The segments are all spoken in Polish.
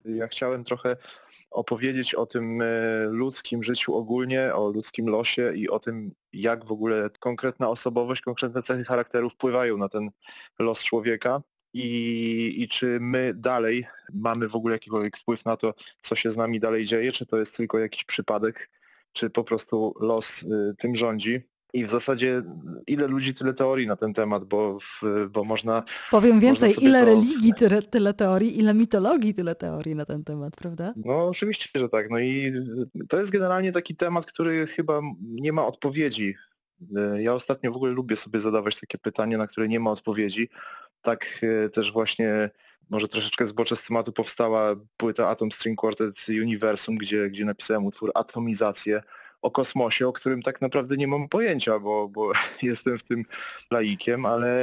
Ja chciałem trochę opowiedzieć o tym ludzkim życiu ogólnie, o ludzkim losie i o tym, jak w ogóle konkretna osobowość, konkretne cechy charakteru wpływają na ten los człowieka. I czy my dalej mamy w ogóle jakikolwiek wpływ na to, co się z nami dalej dzieje, czy to jest tylko jakiś przypadek, czy po prostu los tym rządzi. I w zasadzie ile ludzi, tyle teorii na ten temat, bo Powiem można więcej, sobie ile to. religii, tyle teorii, ile mitologii, tyle teorii na ten temat, prawda? No oczywiście, że tak. No i to jest generalnie taki temat, który chyba nie ma odpowiedzi. Ja ostatnio w ogóle lubię sobie zadawać takie pytanie, na które nie ma odpowiedzi. Tak też właśnie może troszeczkę zboczę z tematu powstała płyta Atom String Quartet Universum, gdzie napisałem utwór Atomizację o kosmosie, o którym tak naprawdę nie mam pojęcia, bo jestem w tym laikiem,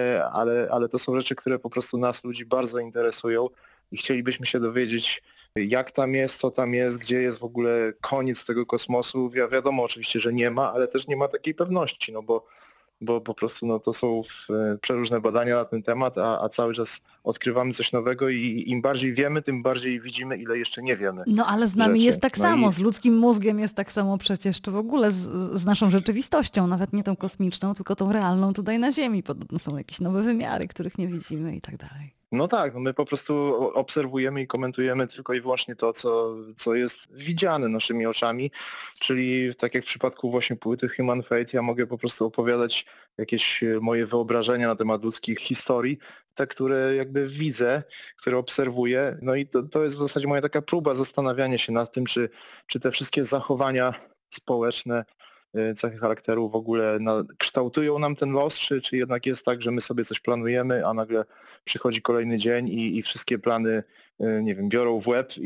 ale to są rzeczy, które po prostu nas, ludzi, bardzo interesują i chcielibyśmy się dowiedzieć, jak tam jest, co tam jest, gdzie jest w ogóle koniec tego kosmosu. Wiadomo oczywiście, że nie ma, ale też nie ma takiej pewności, no bo po prostu no, to są przeróżne badania na ten temat, a cały czas odkrywamy coś nowego i im bardziej wiemy, tym bardziej widzimy, ile jeszcze nie wiemy No ale z nami jest rzeczy. tak No samo, i z ludzkim mózgiem jest tak samo przecież, czy w ogóle z naszą rzeczywistością, nawet nie tą kosmiczną, tylko tą realną tutaj na Ziemi. Podobno są jakieś nowe wymiary, których nie widzimy i tak dalej. no tak, no my po prostu obserwujemy i komentujemy tylko i wyłącznie to, co jest widziane naszymi oczami, czyli tak jak w przypadku właśnie płyty Human Fate, ja mogę po prostu opowiadać jakieś moje wyobrażenia na temat ludzkich historii, te, które jakby widzę, które obserwuję, no i to jest w zasadzie moja taka próba zastanawiania się nad tym, czy te wszystkie zachowania społeczne, cechy charakteru w ogóle kształtują nam ten los, czy jednak jest tak, że my sobie coś planujemy, a nagle przychodzi kolejny dzień i wszystkie plany, nie wiem, biorą w łeb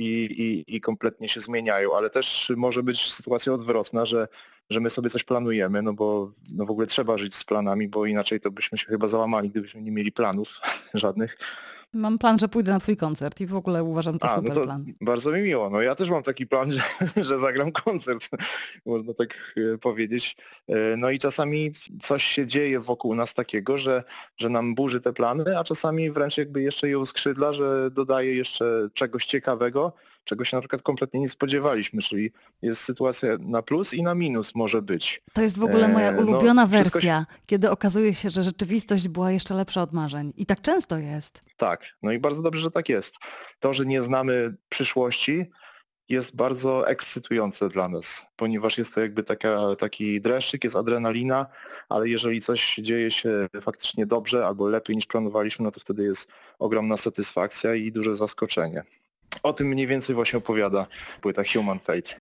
i kompletnie się zmieniają, ale też może być sytuacja odwrotna, że my sobie coś planujemy, no bo no w ogóle trzeba żyć z planami, bo inaczej to byśmy się chyba załamali, gdybyśmy nie mieli planów żadnych. Mam plan, że pójdę na twój koncert i w ogóle uważam to A, no super to plan. bardzo mi miło. No ja też mam taki plan, że zagram koncert, można tak powiedzieć. No i czasami coś się dzieje wokół nas takiego, że nam burzy te plany, a czasami wręcz jakby jeszcze je uskrzydla, że dodaje jeszcze czegoś ciekawego, czego się na przykład kompletnie nie spodziewaliśmy, czyli jest sytuacja na plus i na minus może być. To jest w ogóle moja No ulubiona wszystko wersja, kiedy okazuje się, że rzeczywistość była jeszcze lepsza od marzeń. I tak często jest. tak, no i bardzo dobrze, że tak jest. To, że nie znamy przyszłości, jest bardzo ekscytujące dla nas, ponieważ jest to jakby taki dreszczyk, jest adrenalina, ale jeżeli coś dzieje się faktycznie dobrze albo lepiej niż planowaliśmy, no to wtedy jest ogromna satysfakcja i duże zaskoczenie. O tym mniej więcej właśnie opowiada płyta Human Fate.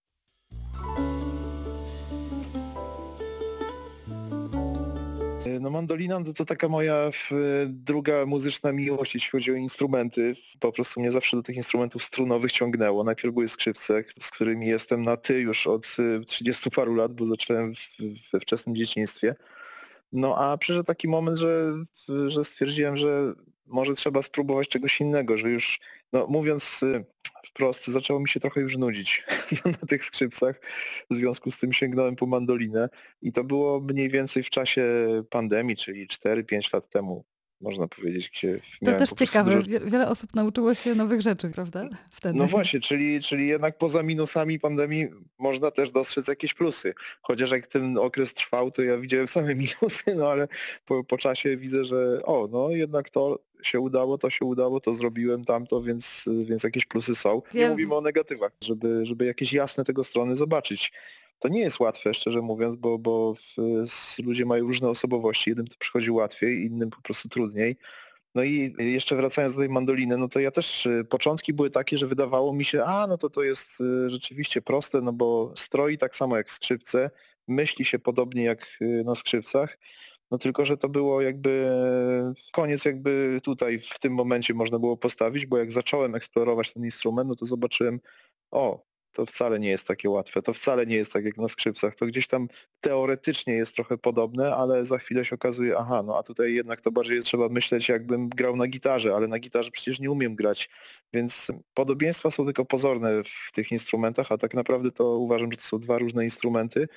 No mandolina to taka moja druga muzyczna miłość, jeśli chodzi o instrumenty. Po prostu mnie zawsze do tych instrumentów strunowych ciągnęło. Najpierw były skrzypce, z którymi jestem na ty już od 30 paru lat, bo zacząłem we wczesnym dzieciństwie. No a przyszedł taki moment, że stwierdziłem, że może trzeba spróbować czegoś innego, że już, no mówiąc wprost, zaczęło mi się trochę już nudzić na tych skrzypcach. W związku z tym sięgnąłem po mandolinę i to było mniej więcej w czasie pandemii, czyli 4-5 lat temu, można powiedzieć, gdzie To miałem też po prostu dużo. ciekawe. Wiele osób nauczyło się nowych rzeczy, prawda? No Wtedy. właśnie, czyli jednak poza minusami pandemii można też dostrzec jakieś plusy. Chociaż jak ten okres trwał, to ja widziałem same minusy, no ale po czasie widzę, że no jednak to się udało, to zrobiłem tamto, więc jakieś plusy są. Nie Ja mówimy o negatywach, żeby jakieś jasne tego strony zobaczyć. To nie jest łatwe, szczerze mówiąc, bo ludzie mają różne osobowości. Jednym to przychodzi łatwiej, innym po prostu trudniej. No i jeszcze wracając do tej mandoliny, no to ja też, początki były takie, że wydawało mi się, no to jest rzeczywiście proste, no bo stroi tak samo jak skrzypce, myśli się podobnie jak na skrzypcach, no tylko, że to było jakby koniec jakby tutaj w tym momencie można było postawić, bo jak zacząłem eksplorować ten instrument, no to zobaczyłem, to wcale nie jest takie łatwe, to wcale nie jest tak jak na skrzypcach, to gdzieś tam teoretycznie jest trochę podobne, ale za chwilę się okazuje, no a tutaj jednak to bardziej trzeba myśleć, jakbym grał na gitarze, ale na gitarze przecież nie umiem grać, więc podobieństwa są tylko pozorne w tych instrumentach, a tak naprawdę to uważam, że to są dwa różne instrumenty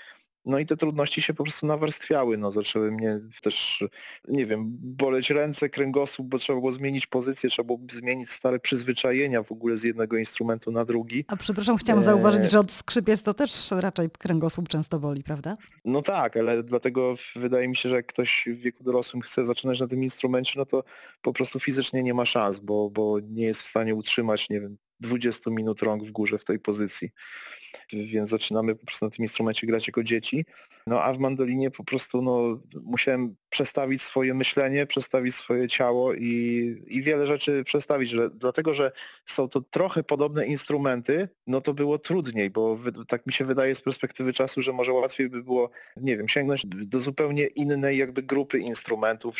No i te trudności się po prostu nawarstwiały, no zaczęły mnie też, nie wiem, boleć ręce, kręgosłup, bo trzeba było zmienić pozycję, trzeba było zmienić stare przyzwyczajenia w ogóle z jednego instrumentu na drugi. A przepraszam, chciałam zauważyć, E, że od skrzypiec to też raczej kręgosłup często boli, prawda? No tak, ale dlatego wydaje mi się, że jak ktoś w wieku dorosłym chce zaczynać na tym instrumencie, no to po prostu fizycznie nie ma szans, bo nie jest w stanie utrzymać, nie wiem, 20 minut rąk w górze w tej pozycji. Więc zaczynamy po prostu na tym instrumencie grać jako dzieci. No a w mandolinie po prostu no, musiałem przestawić swoje myślenie, przestawić swoje ciało i wiele rzeczy przestawić, dlatego że są to trochę podobne instrumenty, no to było trudniej, bo tak mi się wydaje z perspektywy czasu, że może łatwiej by było, nie wiem, sięgnąć do zupełnie innej jakby grupy instrumentów,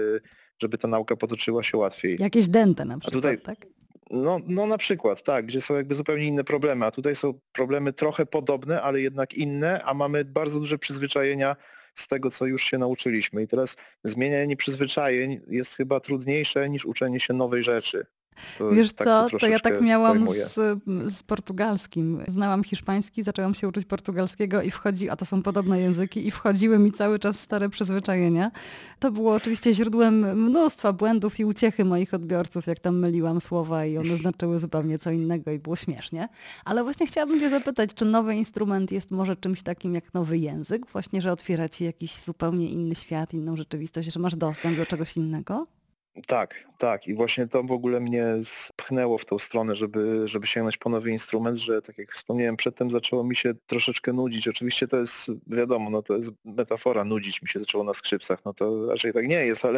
żeby ta nauka potoczyła się łatwiej. Jakieś dęte na A tutaj przykład, tak? no na przykład, tak, gdzie są jakby zupełnie inne problemy, a tutaj są problemy trochę podobne, ale jednak inne, a mamy bardzo duże przyzwyczajenia z tego, co już się nauczyliśmy. I teraz zmienianie przyzwyczajeń jest chyba trudniejsze niż uczenie się nowej rzeczy. To Wiesz tak to co, to ja tak troszeczkę miałam pojmuję. z portugalskim. Znałam hiszpański, zaczęłam się uczyć portugalskiego a to są podobne języki, i wchodziły mi cały czas stare przyzwyczajenia. To było oczywiście źródłem mnóstwa błędów i uciechy moich odbiorców, jak tam myliłam słowa i one znaczyły zupełnie co innego i było śmiesznie. Ale właśnie chciałabym cię zapytać, czy nowy instrument jest może czymś takim jak nowy język? Właśnie, że otwiera ci jakiś zupełnie inny świat, inną rzeczywistość, że masz dostęp do czegoś innego? Tak, tak. I właśnie to w ogóle mnie pchnęło w tą stronę, żeby sięgnąć po nowy instrument, że tak jak wspomniałem przedtem, zaczęło mi się troszeczkę nudzić. Oczywiście to jest, wiadomo, no to jest metafora, nudzić mi się zaczęło na skrzypcach. No to raczej tak nie jest,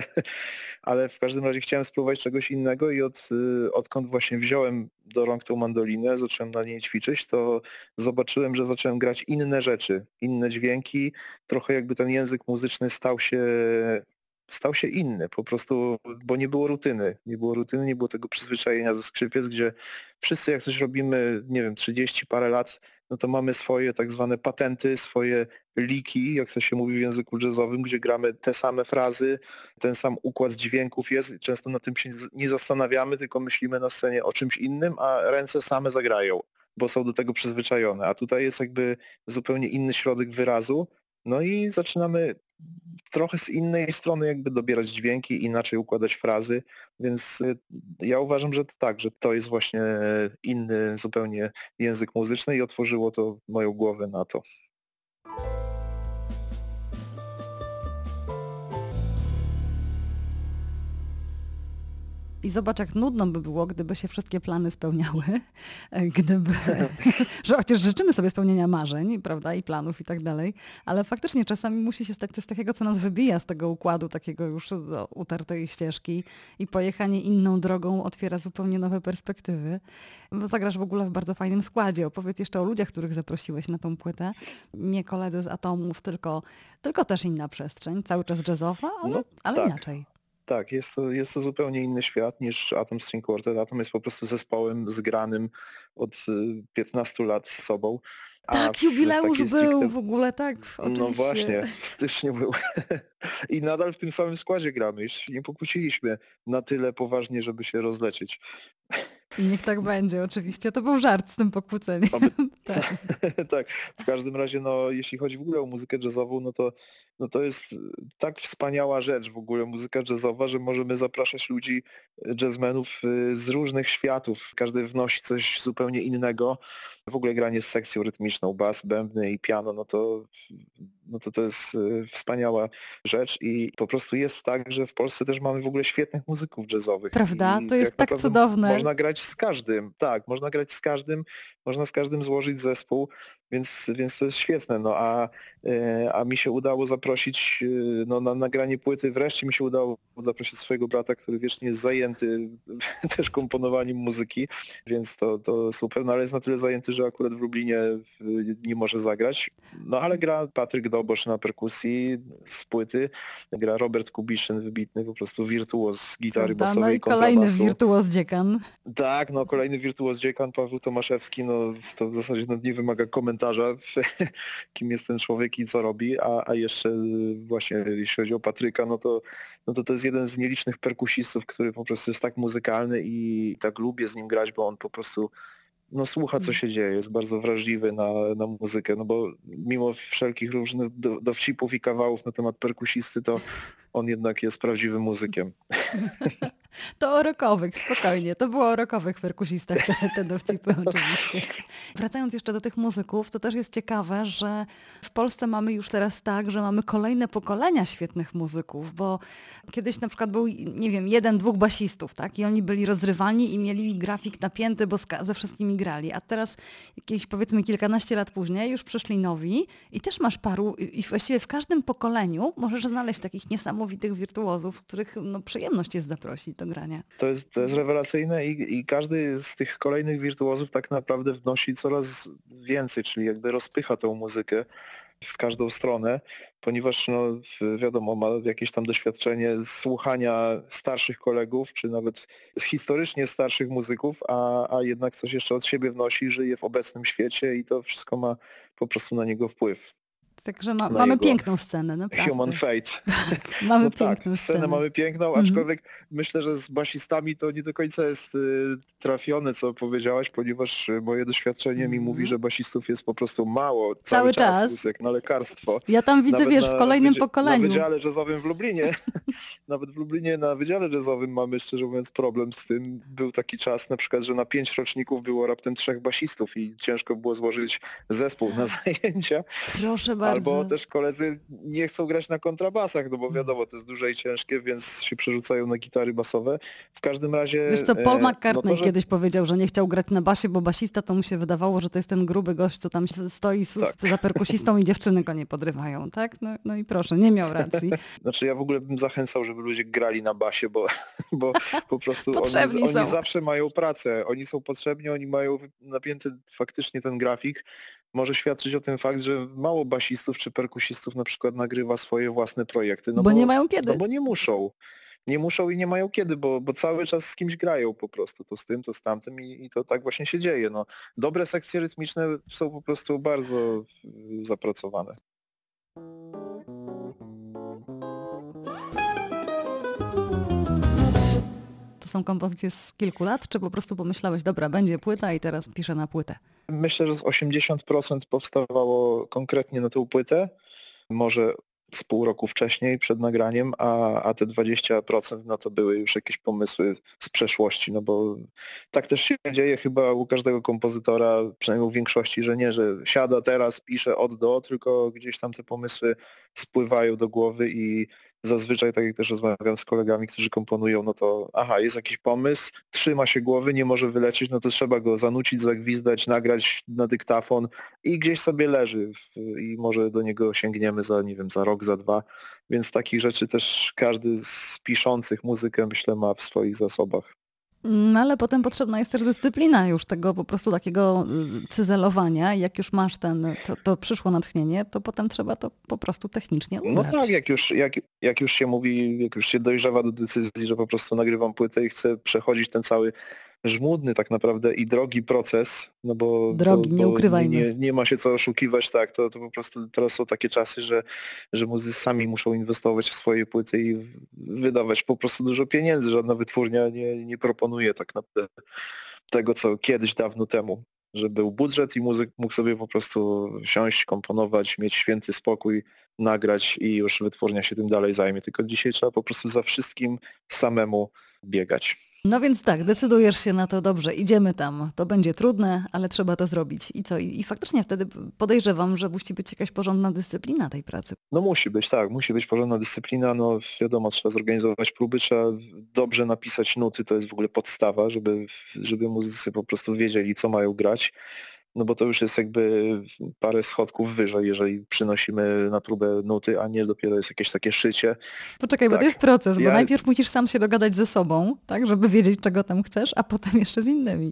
ale w każdym razie chciałem spróbować czegoś innego i odkąd właśnie wziąłem do rąk tą mandolinę, zacząłem na niej ćwiczyć, to zobaczyłem, że zacząłem grać inne rzeczy, inne dźwięki. Trochę jakby ten język muzyczny stał się inny, po prostu, bo nie było rutyny. Nie było rutyny, nie było tego przyzwyczajenia ze skrzypiec, gdzie wszyscy jak coś robimy, nie wiem, 30 parę lat, no to mamy swoje tak zwane patenty, swoje liki, jak to się mówi w języku jazzowym, gdzie gramy te same frazy, ten sam układ dźwięków jest i często na tym się nie zastanawiamy, tylko myślimy na scenie o czymś innym, a ręce same zagrają, bo są do tego przyzwyczajone. A tutaj jest jakby zupełnie inny środek wyrazu, no i zaczynamy trochę z innej strony jakby dobierać dźwięki, inaczej układać frazy, więc ja uważam, że to tak, że to jest właśnie inny zupełnie język muzyczny i otworzyło to moją głowę na to. I zobacz, jak nudno by było, gdyby się wszystkie plany spełniały, gdyby, że chociaż życzymy sobie spełnienia marzeń, prawda, i planów i tak dalej, ale faktycznie czasami musi się stać coś takiego, co nas wybija z tego układu, takiego już utartej ścieżki, i pojechanie inną drogą otwiera zupełnie nowe perspektywy. Bo zagrasz w ogóle w bardzo fajnym składzie. Opowiedz jeszcze o ludziach, których zaprosiłeś na tą płytę. Nie koledzy z Atomów, tylko też inna przestrzeń, cały czas jazzowa, ale, No ale tak. inaczej. Tak, jest to zupełnie inny świat niż Atom String Quartet. Atom jest po prostu zespołem zgranym od 15 lat z sobą, a Tak, w jubileusz takiej był stricte, w ogóle, tak, no oczywiście. właśnie, w styczniu był. I nadal w tym samym składzie gramy. Jeszcze się nie pokłóciliśmy na tyle poważnie, żeby się rozlecieć. I niech tak będzie, oczywiście. To był żart z tym pokłóceniem. Oby... Tak. Tak, w każdym razie, no, jeśli chodzi w ogóle o muzykę jazzową, no to jest tak wspaniała rzecz w ogóle muzyka jazzowa, że możemy zapraszać ludzi, jazzmenów z różnych światów. Każdy wnosi coś zupełnie innego. W ogóle granie z sekcją rytmiczną, bas, bębny i piano, no to jest wspaniała rzecz i po prostu jest tak, że w Polsce też mamy w ogóle świetnych muzyków jazzowych Prawda? i To jest tak tak naprawdę cudowne. można grać z każdym. Tak, można grać z każdym, można z każdym złożyć zespół, więc to jest świetne. No a mi się udało zaprosić no, na nagranie płyty, wreszcie mi się udało zaprosić swojego brata, który wiecznie jest zajęty też komponowaniem muzyki, więc to super, no ale jest na tyle zajęty, że akurat w Lublinie nie może zagrać. No ale gra Patryk Dobosz na perkusji z płyty, gra Robert Kubiszyn, wybitny po prostu wirtuoz gitary Prawda? No basowej i i kolejny kontrabasu. wirtuoz dziekan. Tak, no kolejny wirtuoz dziekan Paweł Tomaszewski, no to w zasadzie no, nie wymaga komentarza, kim jest ten człowiek i co robi, a jeszcze właśnie jeśli chodzi o Patryka, no to jest jeden z nielicznych perkusistów, który po prostu jest tak muzykalny i tak lubię z nim grać, bo on po prostu no słucha, co się dzieje, jest bardzo wrażliwy na muzykę, no bo mimo wszelkich różnych dowcipów i kawałów na temat perkusisty, to on jednak jest prawdziwym muzykiem. To o rockowych, spokojnie. To było o rockowych perkusistach, te dowcipy oczywiście. Wracając jeszcze do tych muzyków, to też jest ciekawe, że w Polsce mamy już teraz tak, że mamy kolejne pokolenia świetnych muzyków, bo kiedyś na przykład był, nie wiem, jeden, dwóch basistów, tak? I oni byli rozrywani i mieli grafik napięty, bo ze wszystkimi grali. A teraz jakieś powiedzmy kilkanaście lat później już przyszli nowi i też masz paru, i właściwie w każdym pokoleniu możesz znaleźć takich niesamowitych wirtuozów, których no, przyjemność jest zaprosić do grania. To jest rewelacyjne i każdy z tych kolejnych wirtuozów tak naprawdę wnosi coraz więcej, czyli jakby rozpycha tą muzykę w każdą stronę, ponieważ no, wiadomo, ma jakieś tam doświadczenie słuchania starszych kolegów, czy nawet historycznie starszych muzyków, a jednak coś jeszcze od siebie wnosi, żyje w obecnym świecie i to wszystko ma po prostu na niego wpływ. Także Na mamy jego piękną scenę, naprawdę. Human Fate. Tak, mamy No tak, piękną scenę mamy piękną, Mhm. aczkolwiek myślę, że z basistami to nie do końca jest trafione, co powiedziałaś, ponieważ moje doświadczenie mi mówi, że basistów jest po prostu mało. Cały czas. Jest jak na lekarstwo. Ja tam widzę, Nawet wiesz, w kolejnym Na pokoleniu. Wydziale Jazzowym w Lublinie, nawet w Lublinie na Wydziale Jazzowym mamy, szczerze mówiąc, problem z tym. Był taki czas na przykład, że na 5 roczników było raptem 3 basistów i ciężko było złożyć zespół na zajęcia. Proszę bardzo. Albo też koledzy nie chcą grać na kontrabasach, no bo wiadomo, to jest duże i ciężkie, więc się przerzucają na gitary basowe. W każdym razie... Wiesz co, Paul McCartney no to, kiedyś powiedział, że nie chciał grać na basie, bo basista to mu się wydawało, że to jest ten gruby gość, co tam stoi za perkusistą i dziewczyny go nie podrywają, tak? No i proszę, nie miał racji. Znaczy ja w ogóle bym zachęcał, żeby ludzie grali na basie, bo po prostu Potrzebni są. oni zawsze mają pracę, oni są potrzebni, oni mają napięty faktycznie ten grafik. Może świadczyć o tym fakt, że mało basistów czy perkusistów na przykład nagrywa swoje własne projekty. Bo nie mają kiedy. No bo nie muszą. Nie muszą i nie mają kiedy, bo cały czas z kimś grają po prostu. To z tym, to z tamtym i to tak właśnie się dzieje. No, dobre sekcje rytmiczne są po prostu bardzo zapracowane. To są kompozycje z kilku lat, czy po prostu pomyślałeś, dobra, będzie płyta i teraz piszę na płytę? Myślę, że z 80% powstawało konkretnie na tą płytę. Może z pół roku wcześniej przed nagraniem, a te 20% no to były już jakieś pomysły z przeszłości, no bo tak też się dzieje chyba u każdego kompozytora, przynajmniej u większości, że nie, że siada teraz, pisze od do, tylko gdzieś tam te pomysły spływają do głowy i zazwyczaj, tak jak też rozmawiam z kolegami, którzy komponują, no to jest jakiś pomysł, trzyma się głowy, nie może wylecieć, no to trzeba go zanucić, zagwizdać, nagrać na dyktafon i gdzieś sobie leży i może do niego sięgniemy za, nie wiem, za rok, za 2, więc takich rzeczy też każdy z piszących muzykę, myślę, ma w swoich zasobach. No ale potem potrzebna jest też dyscyplina już tego po prostu takiego cyzelowania. Jak już masz to przyszło natchnienie, to potem trzeba to po prostu technicznie ugrać. No tak, jak już się mówi, jak już się dojrzewa do decyzji, że po prostu nagrywam płytę i chcę przechodzić ten cały żmudny tak naprawdę i drogi proces, no bo, nie ukrywajmy. Nie ma się co oszukiwać, tak, to po prostu teraz są takie czasy, że muzycy sami muszą inwestować w swoje płyty i wydawać po prostu dużo pieniędzy, żadna wytwórnia nie proponuje tak naprawdę tego, co kiedyś dawno temu, że był budżet i muzyk mógł sobie po prostu siąść, komponować, mieć święty spokój, nagrać i już wytwórnia się tym dalej zajmie, tylko dzisiaj trzeba po prostu za wszystkim samemu biegać. No więc tak, decydujesz się na to, dobrze, idziemy tam. To będzie trudne, ale trzeba to zrobić. I co? I faktycznie wtedy podejrzewam, że musi być jakaś porządna dyscyplina tej pracy. No musi być, tak, musi być porządna dyscyplina, no wiadomo, trzeba zorganizować próby, trzeba dobrze napisać nuty, to jest w ogóle podstawa, żeby muzycy po prostu wiedzieli, co mają grać. No bo to już jest jakby parę schodków wyżej, jeżeli przynosimy na próbę nuty, a nie dopiero jest jakieś takie szycie. Poczekaj, bo to jest proces, bo najpierw musisz sam się dogadać ze sobą, tak, żeby wiedzieć, czego tam chcesz, a potem jeszcze z innymi.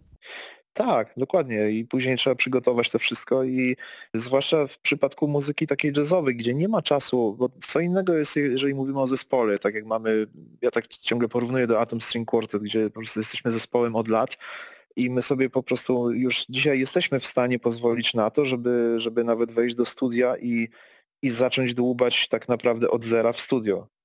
Tak, dokładnie. I później trzeba przygotować to wszystko i zwłaszcza w przypadku muzyki takiej jazzowej, gdzie nie ma czasu, bo co innego jest, jeżeli mówimy o zespole, tak jak mamy, ja tak ciągle porównuję do Atom String Quartet, gdzie po prostu jesteśmy zespołem od lat i my sobie po prostu już dzisiaj jesteśmy w stanie pozwolić na to, żeby nawet wejść do studia i zacząć dłubać tak naprawdę od zera w studio.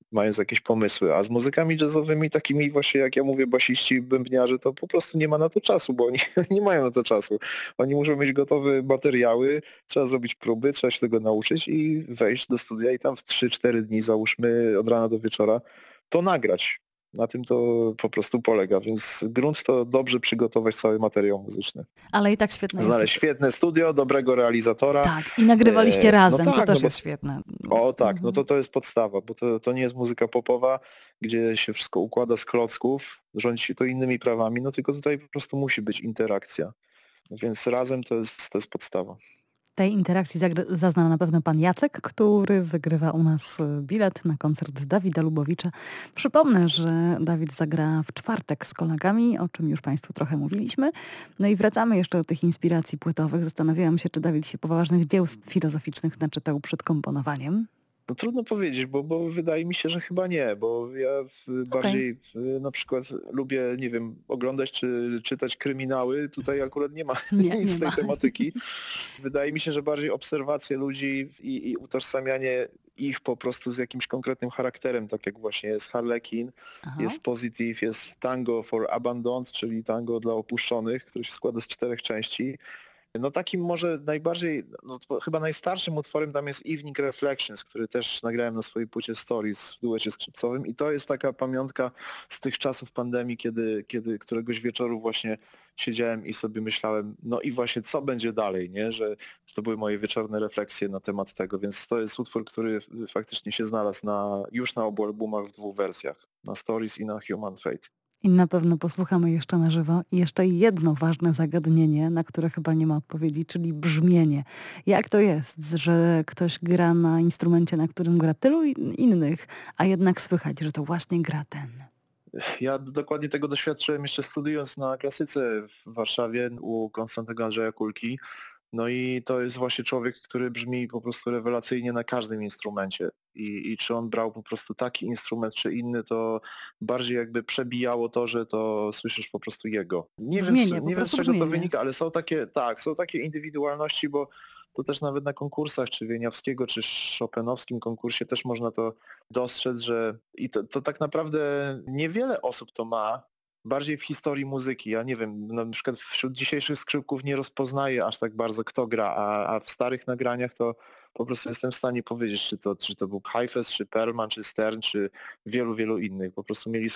mając jakieś pomysły, a z muzykami jazzowymi, takimi właśnie jak ja mówię, basiści, bębniarze, to po prostu nie ma na to czasu, bo oni nie mają na to czasu. Oni muszą mieć gotowe materiały, trzeba zrobić próby, trzeba się tego nauczyć i wejść do studia i tam w 3-4 dni, załóżmy od rana do wieczora, to nagrać. Na tym to po prostu polega, więc grunt to dobrze przygotować cały materiał muzyczny. Ale i tak świetne jest. Znaleźć świetne studio, dobrego realizatora. Tak, i nagrywaliście razem, no to tak, też no bo jest świetne. o tak, no Mhm. to jest podstawa, bo to nie jest muzyka popowa, gdzie się wszystko układa z klocków, rządzi się to innymi prawami, no tylko tutaj po prostu musi być interakcja. Więc razem to jest podstawa. Tej interakcji zazna na pewno pan Jacek, który wygrywa u nas bilet na koncert Dawida Lubowicza. Przypomnę, że Dawid zagra w czwartek z kolegami, o czym już Państwu trochę mówiliśmy. No i wracamy jeszcze do tych inspiracji płytowych. Zastanawiałam się, czy Dawid się poważnych dzieł filozoficznych naczytał przed komponowaniem. No trudno powiedzieć, bo wydaje mi się, że chyba nie, bo ja Okej. bardziej na przykład lubię, nie wiem, oglądać czy czytać kryminały. Tutaj akurat nie ma Nie, nic nie z tej ma. tematyki. Wydaje mi się, że bardziej obserwacje ludzi i utożsamianie ich po prostu z jakimś konkretnym charakterem, tak jak właśnie jest Harlequin, Aha. jest Positive, jest Tango for Abandoned, czyli tango dla opuszczonych, który się składa z 4 części. No takim może najbardziej, no to chyba najstarszym utworem tam jest Evening Reflections, który też nagrałem na swojej płycie Stories w duecie skrzypcowym i to jest taka pamiątka z tych czasów pandemii, kiedy któregoś wieczoru właśnie siedziałem i sobie myślałem, no i właśnie co będzie dalej, nie? Że to były moje wieczorne refleksje na temat tego, więc to jest utwór, który faktycznie się znalazł już na obu albumach w 2 wersjach, na Stories i na Human Fate. I na pewno posłuchamy jeszcze na żywo. I jeszcze jedno ważne zagadnienie, na które chyba nie ma odpowiedzi, czyli brzmienie. Jak to jest, że ktoś gra na instrumencie, na którym gra tylu innych, a jednak słychać, że to właśnie gra ten? Ja dokładnie tego doświadczyłem jeszcze studiując na klasyce w Warszawie u Konstantego Andrzeja Kulki. No i to jest właśnie człowiek, który brzmi po prostu rewelacyjnie na każdym instrumencie. I czy on brał po prostu taki instrument czy inny, to bardziej jakby przebijało to, że to słyszysz po prostu jego. Brzmienie, po Nie wiem z prostu czego to brzmienie. wynika, ale są takie, tak, są takie indywidualności, bo to też nawet na konkursach, czy Wieniawskiego, czy Chopinowskim konkursie też można to dostrzec, że i to tak naprawdę niewiele osób to ma, bardziej w historii muzyki. Ja nie wiem, na przykład wśród dzisiejszych skrzypków nie rozpoznaję aż tak bardzo kto gra, a w starych nagraniach to po prostu jestem w stanie powiedzieć, czy to był Heifetz, czy Perlman, czy Stern, czy wielu innych. Po prostu mieli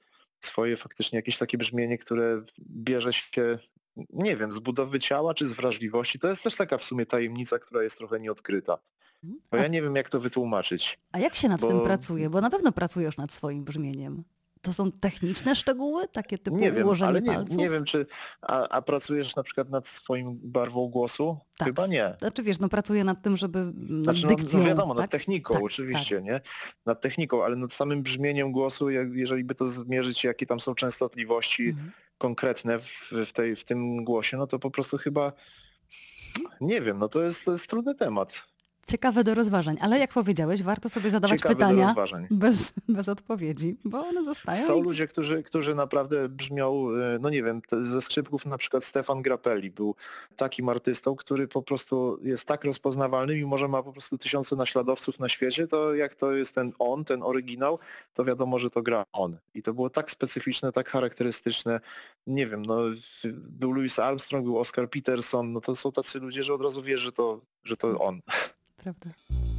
swoje faktycznie jakieś takie brzmienie, które bierze się, nie wiem, z budowy ciała, czy z wrażliwości. To jest też taka w sumie tajemnica, która jest trochę nieodkryta. Bo A, ja nie wiem, jak to wytłumaczyć. a jak się nad tym Bo pracuje? Bo na pewno pracujesz nad swoim brzmieniem. To są techniczne szczegóły, takie typu nie wiem, ale ułożenie nie palców? wiem, czy a pracujesz na przykład nad swoim barwą głosu? Tak, Chyba nie. znaczy wiesz, no pracuję nad tym, żeby, nad Znaczy no dykcją, wiadomo, nad tak? techniką Tak, tak. oczywiście, nie? Nad techniką, ale nad samym brzmieniem głosu, jeżeli by to zmierzyć, jakie tam są częstotliwości Mhm. konkretne w tym głosie, no to po prostu chyba, nie wiem, no to jest trudny temat. Ciekawe do rozważań, ale jak powiedziałeś, warto sobie zadawać Ciekawy do pytania rozważań. bez odpowiedzi, bo one zostają Są i gdzieś... ludzie, którzy naprawdę brzmią, no nie wiem, ze skrzypków na przykład Stefan Grappelli był takim artystą, który po prostu jest tak rozpoznawalny, mimo że ma po prostu tysiące naśladowców na świecie, to jak to jest ten oryginał, to wiadomo, że to gra on. I to było tak specyficzne, tak charakterystyczne. Nie wiem, no był Louis Armstrong, był Oscar Peterson, no to są tacy ludzie, że od razu wiesz, że to on. Prawda.